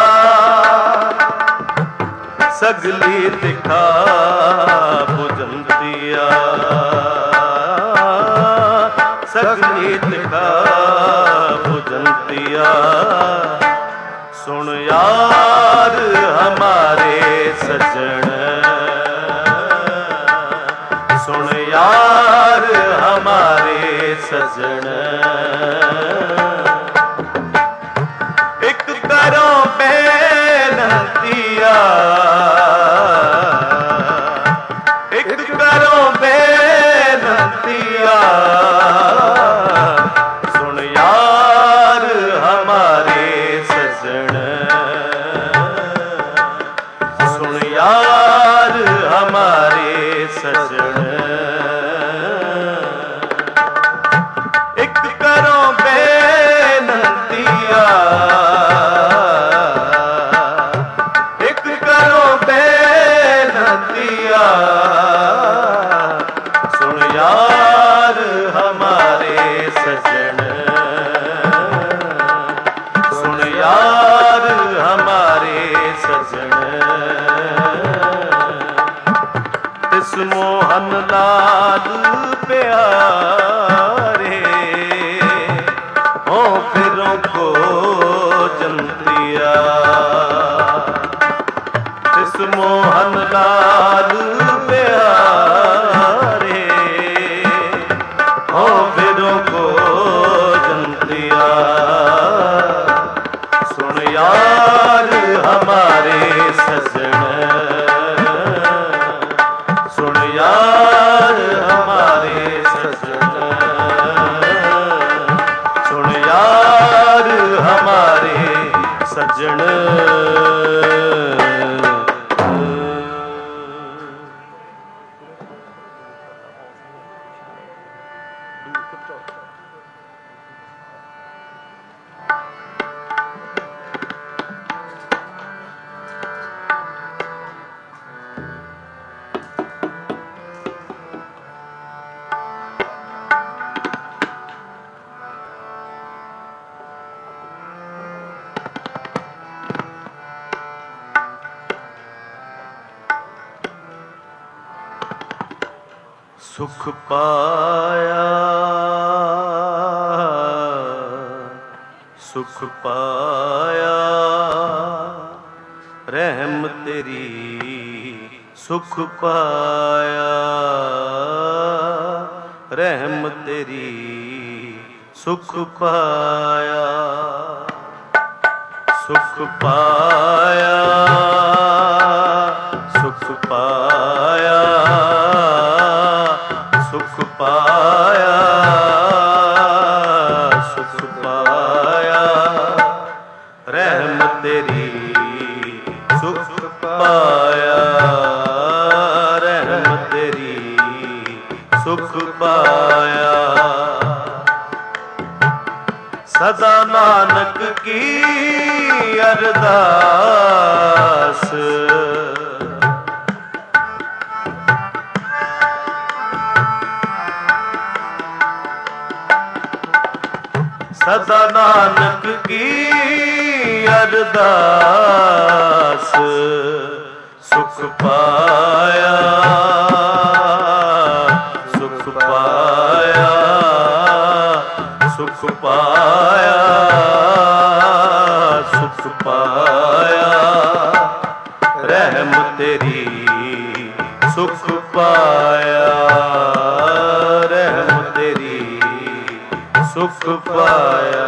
सगली तिखा पुजंतिया सगली तिखा पुजंतिया सुन यार हमारे सजन सुन यार हमारे सजन एक करो बेनंतिया एक करो बेनंतिया सुन यार सजन तिस मोहन लाल प्यारे हो फिरों को जंतिया तिस मोहन लाल प्यारे हो फिरों को जंतिया सुन यार हमारे सजन सुन यार हमारे सजन सुन यार हमारे सजन सुख पाया सुख पाया रहम तेरी सुख पाया रहम तेरी सुख पाया सुख पाया सुख पाया सुख पाया सुख पाया रहम तेरी सुख पाया रहम तेरी सुख पाया सदा नानक की अरदास सदा नानक की अरदास सुख पाया सुख पाया सुख पाया सुख पाया रहम तेरी सुख पाया रहम तेरी सुख पाया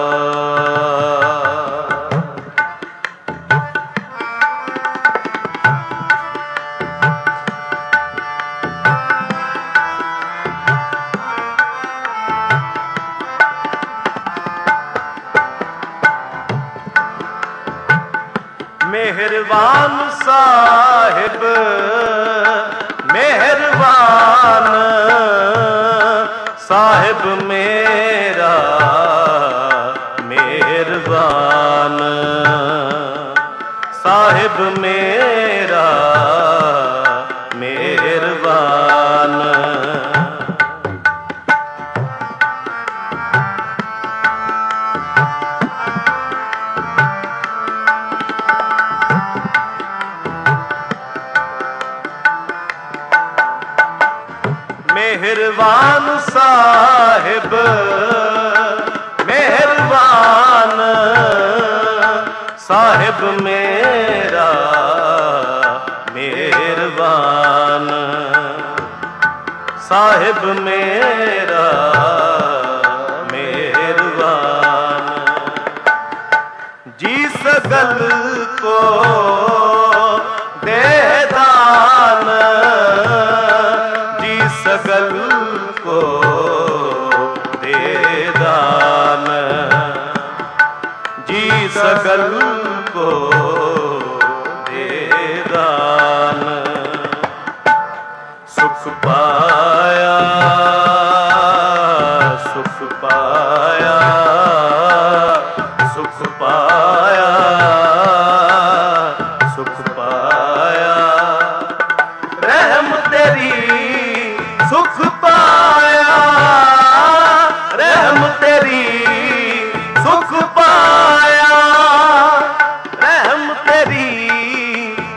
मेहरबान साहिब मेहरबान साहिब मेरा मेहरबान साहिब मेरा मेहरबान मेहरबान साहिब मेहरबान साहिब मेरा मेहरबान साहिब मेरा मेहरबान जी सगल को देदान सगल को देदान जी सगल को देदान सुख पाया सुख पाया सुख पाया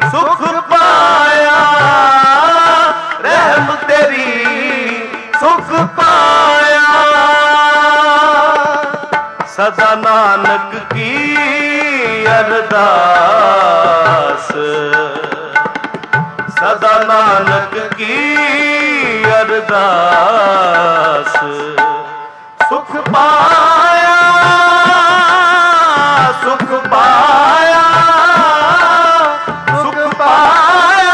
सुख पाया, रहम तेरी सुख पाया। सदा नानक की अरदास, सदा नानक की अरदास। सुख पाया, सुख पाया, सुख पाया,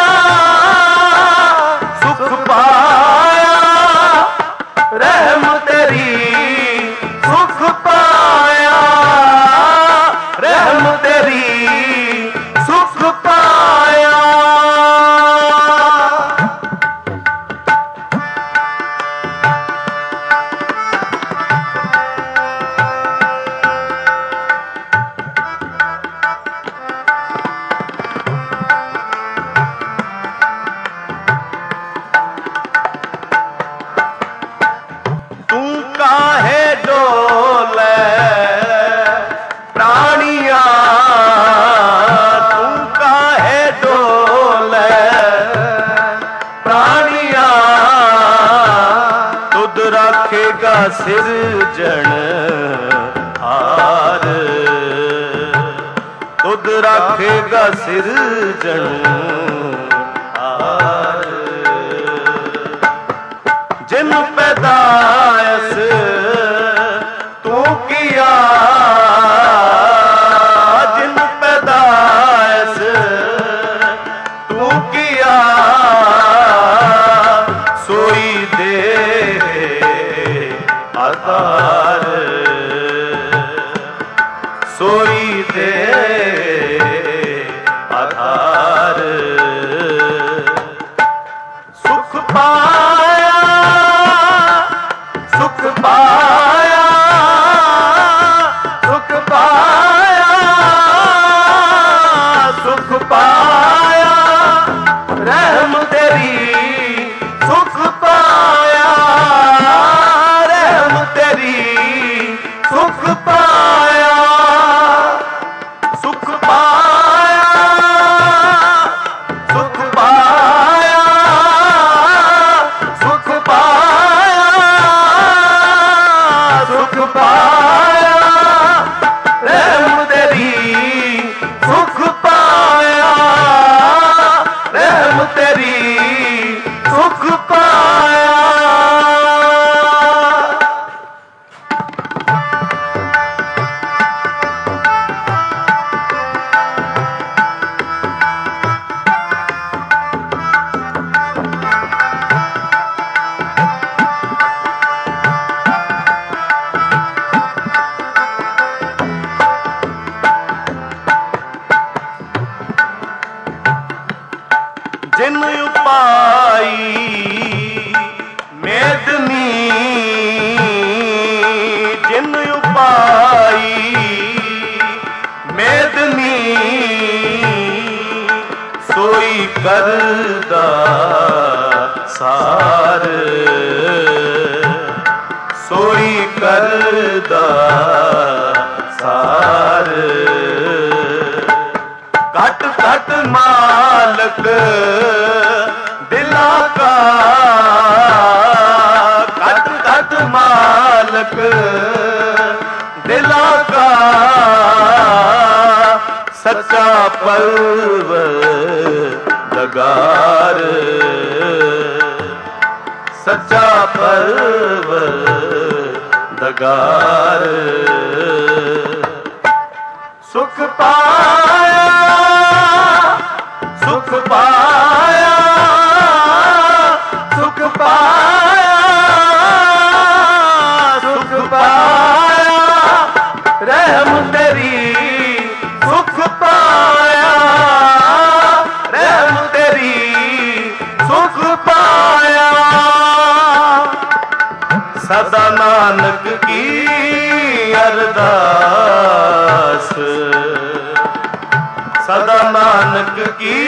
सुख पाया, रहम तेरी सुख पाया, रहम तेरी सुख पाया। तू काहे डोले प्राणिया, तू काहे डोले प्राणिया। तुद रखेगा सिरजन हार, तुद रखेगा सिरजन हार। जिन पैदाइश तू किया, जिन पैदाइश तू किया, सोई दे आधार, सोई दे आधार। सुख पाया, सुख पाया, सुख पाया, सुख पाया, रहम तेरी सुख पाया, रहम तेरी सुख पाया। सुख पाया, सुख पाया, सुख पाया, सुख पाया, रहम तेरी सुख पाया, रहम तेरी सुख पाया। जिन उपाई मेदनी, जिन उपाई मेदनी, सोई करदा सार, सोई करदा सार। घट घट मालक दिला का, घट घट मालक दिला का, सच्चा परवरदिगार, सच्चा परवरदिगार। सुख पाया, सुख पाया, सुख पाया, सुख पाया, रहम तेरी सुख पाया, रहम तेरी सुख पाया। सदा नानक की अरदास, सदा नानक की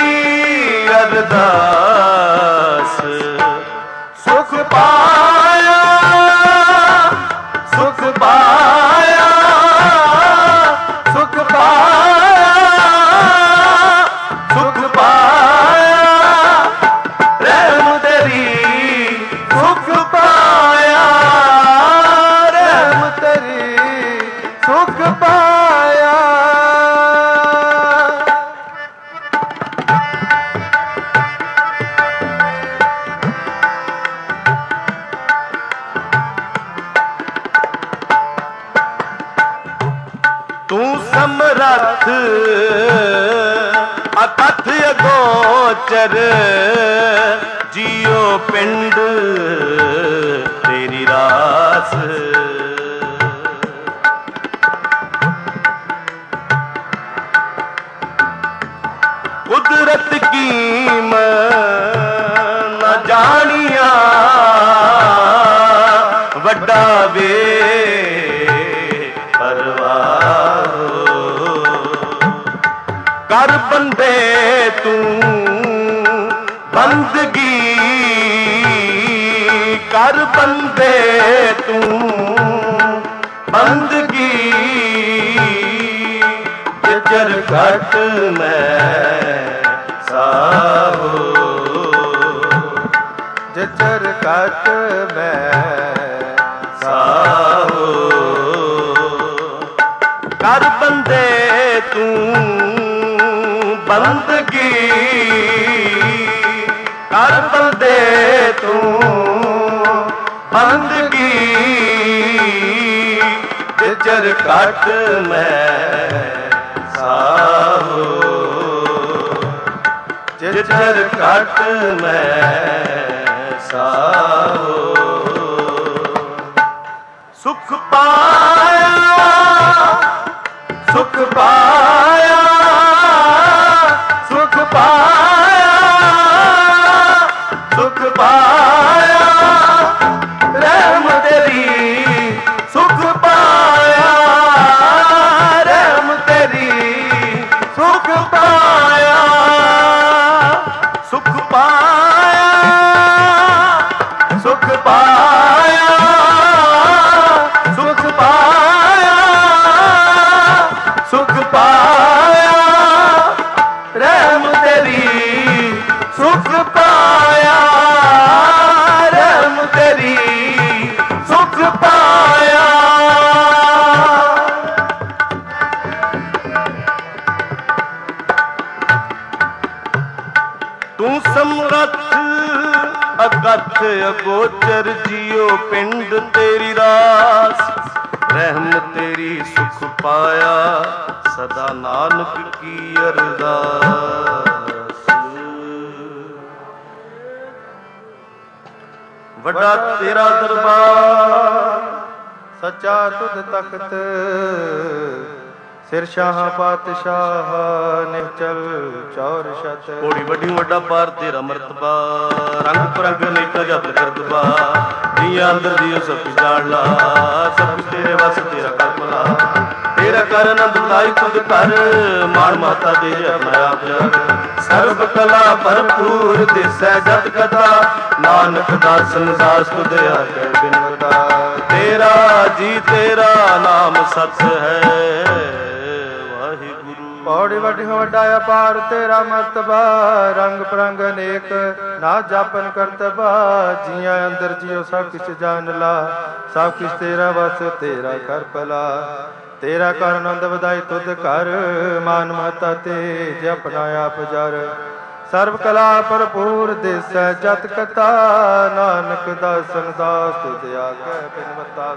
अरदास। सुख पाया, सुख पाया, सुख पाया, सुख पाया, ਅਕਥ ਅਗੋਚਰ ਜੀਓ ਪਿੰਡ ਤੇਰੀ ਰਾਸ। ਕੁਦਰਤ ਕੀਮ ਨਾ ਜਾਣੀਆਂ ਵੱਡਾ ਵੇ ਕਰ ਬੰਦੇ ਤੂੰ ਬੰਦਗੀ, ਕਰ ਬੰਦੇ ਤੂੰ ਬੰਦਗੀ। ਜਜਰ ਘਟ ਮੈਂ ਸਾਹੋ, ਜਜਰ ਘਟ ਮੈਂ ਸਾਹੋ। ਕਰ ਬੰਦੇ ਤੂੰ ਬੰਦਗੀ, ਕਰ ਬੰਦੇ ਤੂੰ ਬੰਦਗੀ। ਜਜਰ ਘਟ ਮੈਂ ਸਾਹੋ, ਜਜਰ ਘਟ ਮੈਂ ਸਾਹੋ। ਸੁਖ ਪਾਇਆ, ਸੁਖ ਪਾਇਆ, ਸੁਖ ਪਾਇਆ, ਸੁਖ ਪਾਇਆ। ਰਹਿਮ ਤੇਰੀ ਸੁਖ ਪਾਇਆ, ਰਹਿਮ ਤੇਰੀ ਸੁਖ ਪਾਇਆ, ਸੁਖ ਪਾਇਆ, ਸੁਖ ਪਾਇਆ, ਸੁਖ ਪਾਇਆ, ਸੁਖ ਪਾਇਆ। ਰਹਿਮ ਤੇਰੀ ਸੁਖ ਪਾਇਆ, ਰਹਿਮ ਤੇਰੀ ਸੁਖ ਪਾਇਆ। ਤੂੰ ਸਮਰੱਥ ਅਕਥ ਅਗੋਚਰ ਜੀਓ ਪਿੰਡ ਤੇਰੀ ਰਾਸ। ਰਹਿਮ ਤੇਰੀ ਸੁਖ ਪਾਇਆ, ਸਦਾ ਨਾਨਕ ਕੀ ਅਰਦਾਸ। ਵੱਡਾ ਤੇਰਾ ਦਰਬਾਰ ਸੱਚਾ ਤੁਧ ਤਖਤ। ਸਿਰ ਸ਼ਾਹ ਪਾਤਸ਼ਾਹ ਨਿਹਚਲ ਚੌਰ ਛਤ। ਕੋੜੀ ਵੱਡੀ ਵੱਡਾ ਪਾਰ ਤੇਰਾ ਮਰਤਬਾ, ਰੰਗ ਪਰੰਗ ਅਨੇਕਾਂ ਜਪ ਕਰਤਬਾ। ਜੀਆਂ ਅੰਦਰ ਜੀਓ ਸਭ ਜਾਣ ਲਾ, ਸਭ ਕੁਛ ਤੇਰੇ ਵਸ ਤੇਰਾ ਕਰ ਭਲਾ। ਤੇਰਾ ਕਰ ਆਨੰਦ ਲਾਈ ਤੁਧ ਕਰ, ਮਾਣ ਮਾਤਾ ਦੇ ਆਪਣਾ ਆਪ ਜਗ। ਸਰਬ ਕਲਾ ਭਰਪੂਰ ਦਿਸੈ ਜਤ ਕਥਾ, ਨਾਨਕ ਦਾਸਨ ਦਾਸ ਤੁਧ ਆਗੇ ਬਿਨਵਤਾ। ਤੇਰਾ ਜੀ ਤੇਰਾ ਨਾਮ ਸਤ ਹੈ ਵਾਹਿਗੁਰੂ। ਪੌੜੀ ਵੱਡੀ ਵੱਡਾ ਅਪਾਰ ਤੇਰਾ ਮਰਤਬਾ, ਰੰਗ ਪਰੰਗ ਅਨੇਕ ਨਾ ਜਾਪਨ ਕਰਤਬਾ। ਜੀਆਂ ਅੰਦਰ ਜੀਓ ਸਭ ਕੁਛ ਜਾਣ ਲਾ, ਸਭ ਕੁਛ ਤੇਰਾ ਵਸ ਤੇਰਾ ਕਰ ਭਲਾ। ਤੇਰਾ ਕਰ ਆਨੰਦ ਵਧਾਈ ਤੁਧ ਕਰ, ਮਾਨ ਮਹਤਾ ਤੇਜ ਆਪਣਾ ਆਪ ਜਰ। ਸਰਬ ਕਲਾ ਭਰਪੂਰ ਦਿਸੈ ਜਤ ਕਥਾ, ਨਾਨਕ ਦਾਸਨ ਦਾਸ ਤੁਧ ਆਗੇ ਬਿਨਵਤਾ।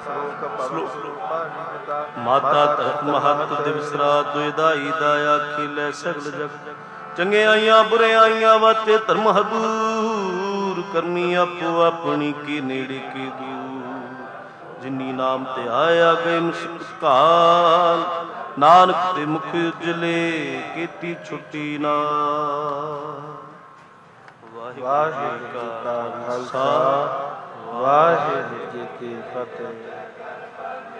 ਸ਼ਲੋਕ ਮਾਤਾ ਧਰਤ ਮਹਤ ਦਿਵਸਰਾ ਦੁਇਦਾਈ ਦਾਇਆ ਖਿਲੇ ਸਗਲ ਜਗ। ਚੰਗਿਆਈਆਂ ਬੁਰਿਆਈਆਂ ਵਾਤੇ ਧਰਮ ਹਦੂਰ, ਕਰਨੀ ਆਪੋ ਆਪਣੀ ਕੀ ਨੇੜੇ ਕੀ ਦੂਰ। ਜਿਨੀ ਨਾਮ ਤੇ ਆਇਆ ਗਏ ਮੁਸਕ ਕਾਲ, ਨਾਨਕ ਤੇ ਮੁਖ ਉਜਲੇ ਕੀਤੀ ਛੁੱਟੀ ਨਾ। ਵਾਹਿਗੁਰੂ ਜੀ ਕਾ ਖਾਲਸਾ, ਵਾਹਿਗੁਰੂ ਜੀ ਕੀ ਫਤਿਹ।